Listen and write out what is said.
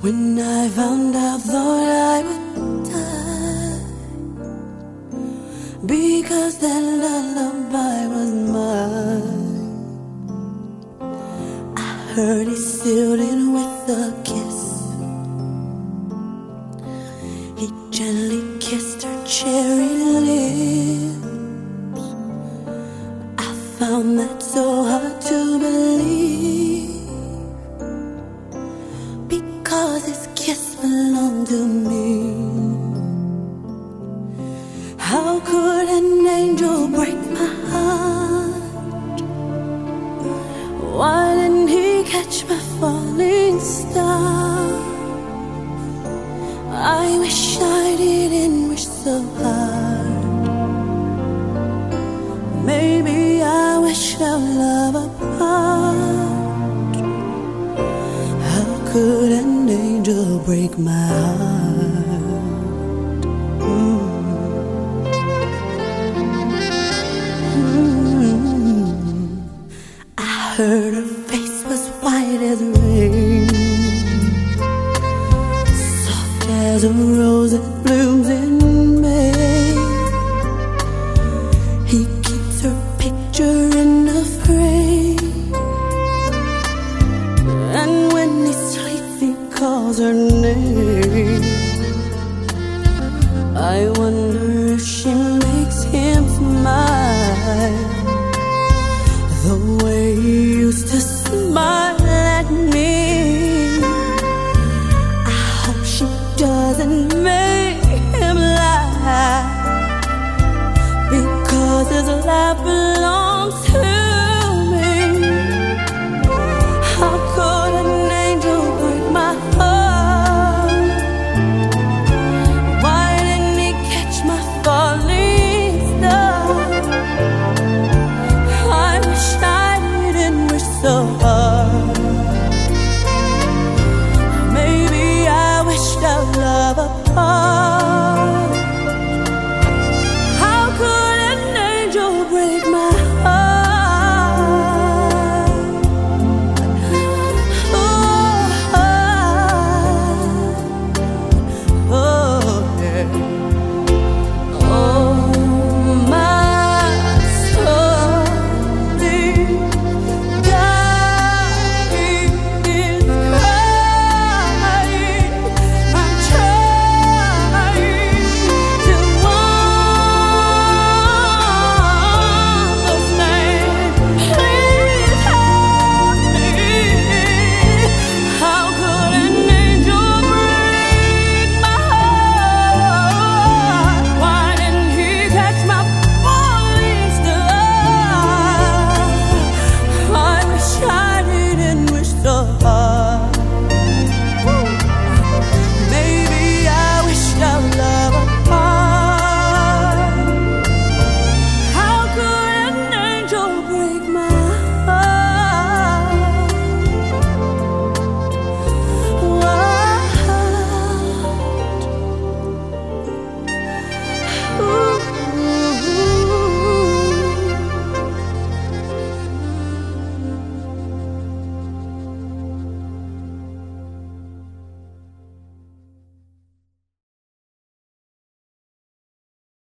When I found out, thought I would die, because that lullaby was mine. I heard he sealed it with a kiss. He gently kissed her cherry lips. I found that so hard to believe, because his kiss belonged to me. How could an angel break my heart? Why didn't he catch my falling star? I wish I didn't wish so hard. Maybe I wish our love apart. How could an angel break my heart? I heard her face was white as rain, soft as a rose that blooms in May. He keeps her picture in a frame, and when he sleeps he calls her name. I